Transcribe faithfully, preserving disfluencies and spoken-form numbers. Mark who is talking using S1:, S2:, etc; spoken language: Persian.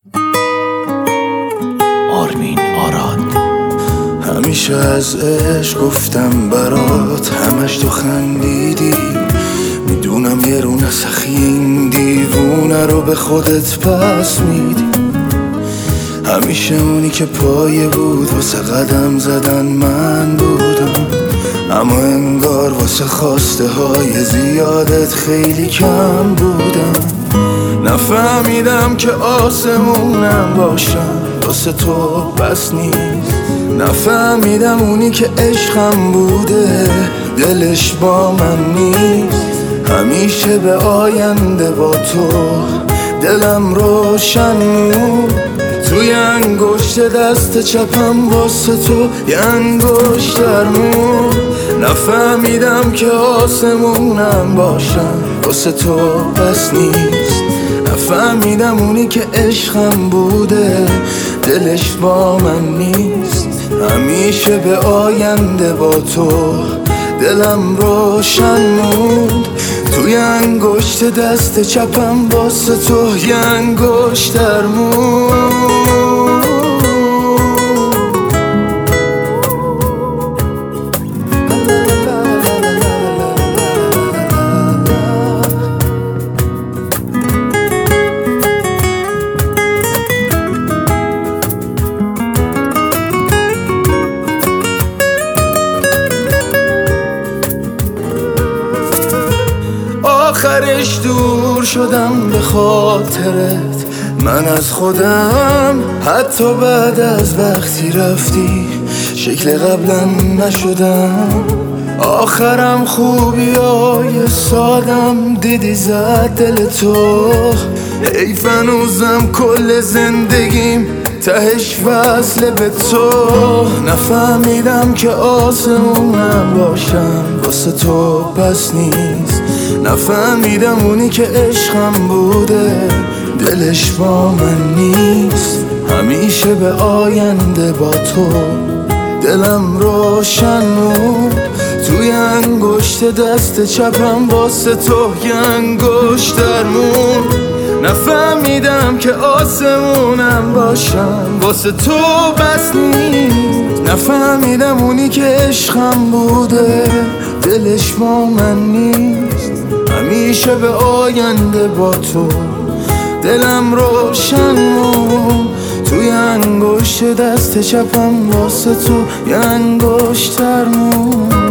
S1: آرمین آراد.
S2: همیشه از عشق گفتم برات، همش تو خندیدی. میدونم یه رو نسخی این دیوونه رو به خودت پس میدی. همیشه اونی که پایه بود واسه قدم زدن من بودم، اما انگار واسه خواسته های زیادت خیلی کم بودم. نفهمیدم که آسمونم باشم واسه تو بس نیست. نفهمیدم اونی که عشقم بوده دلش با من نیست. همیشه به آینده با تو دلم روشن بود. توی انگشت دست چپم واسه تو یه انگشتر مون. نفهمیدم که آسمونم باشم واسه تو بس نیست. نفهمیدم اونی که عشقم بوده دلش با من نیست. همیشه به آینده با تو دلم روشن بود. توی انگشت دست چپم واسه تو یه انگشتر مون. آخرش دور شدم به خاطرت من از خودم، حتی بعد از وقتی رفتی شکل قبلا نشدم. آخرم خوبی های سادم دیدی زد دل تو. حیف هنوزم کل زندگیم تهش وصله به تو. نفهمیدم که آسمونم باشم واسه تو بس نیست. نفهمیدم اونی که عشقم بوده دلش با من نیست. همیشه به آینده با تو دلم روشن بود. توی انگشت دست چپم واسه تو یه انگشتر مون. نفهمیدم که آسمونم باشم واسه تو بس نیست. نفهمیدم اونی که عشقم بوده دلش با من نیست. همیشه به آینده با تو دلم روشن بود. توی انگشت دست چپم واسه تو یه انگشتر مون.